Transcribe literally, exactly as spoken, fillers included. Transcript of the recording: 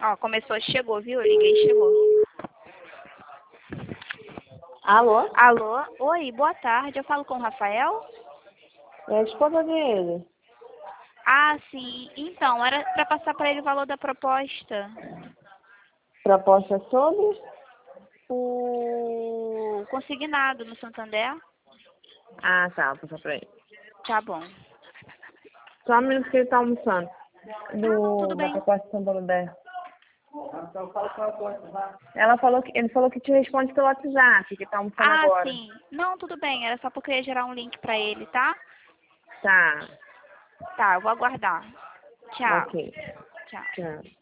Ó, começou, chegou, viu? Eu liguei, chegou. Alô? Alô? Oi, boa tarde. Eu falo com o Rafael? É a esposa dele. Ah, sim. Então, era para passar para ele o valor da proposta. Proposta sobre? O consignado no Santander? Ah, tá, vou passar pra ele. Tá bom. Só um minuto que ele tá almoçando. Ah, não, tudo Do, da bem. proposta de São Paulo dela. Ela falou que, ele falou que te responde pelo WhatsApp, que tá almoçando Ah, agora. sim. Não, tudo bem. Era só porque eu ia gerar um link para ele, tá? Tá, Tá, eu vou aguardar. Tchau. ok. Tchau. Tchau.